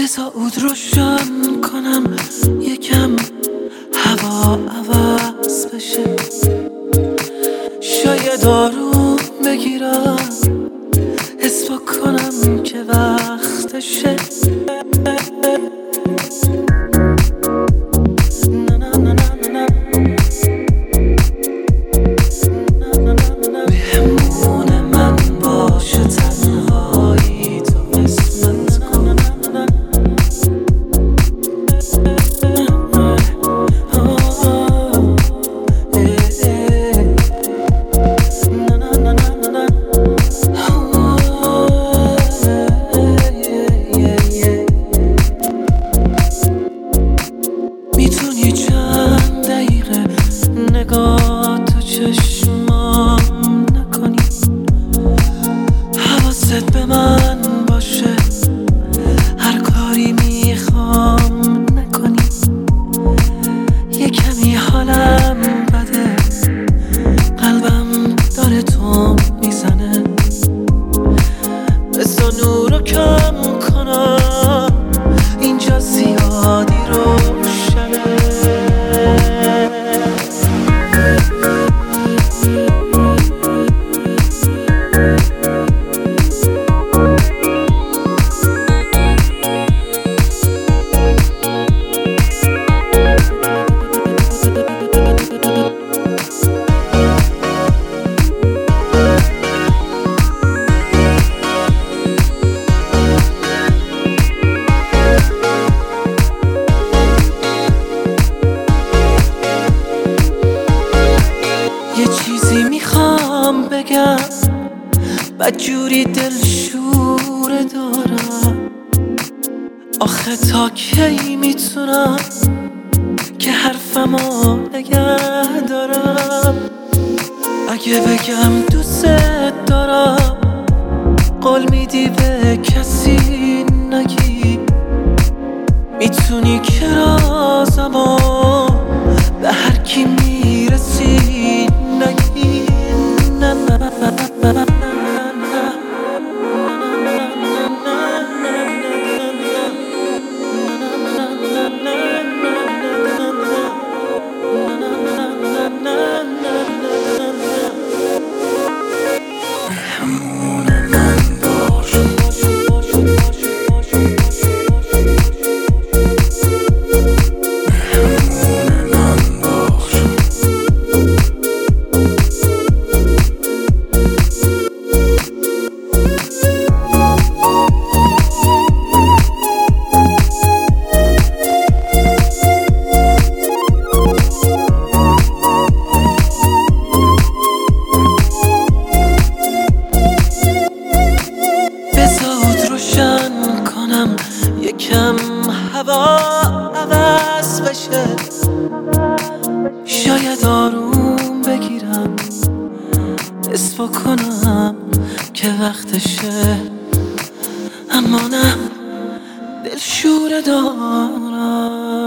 بذار عود روشن کنم یکم هوا عوض بشه، شاید آروم بگیرم حس بکنم که وقتشه. مهمون من باشه تنهایی تو قسمت کن. میتونی چند دقیقه نگاه تو چشمام نکنی، حواست به من باشه هر کاری میخوام نکنی. یه کمی حالم بده، قلبم داره تو میزنه، بذار نورو کم کنم اینجا زیادی روشنه. یه چیزی میخوام بگم بدجوری دلشوره دارم، آخه تا کی میتونم که حرفمو نگه دارم؟ اگه بگم دوست دارم قول میدی به کسی نگی، میتونی که رازمو به هر کی میرسی نگی. نه نه نه نه نه. یکم هوا عوض بشه، شاید آروم بگیرم حس بکنم که وقتشه. اما نه، دلشوره دارم.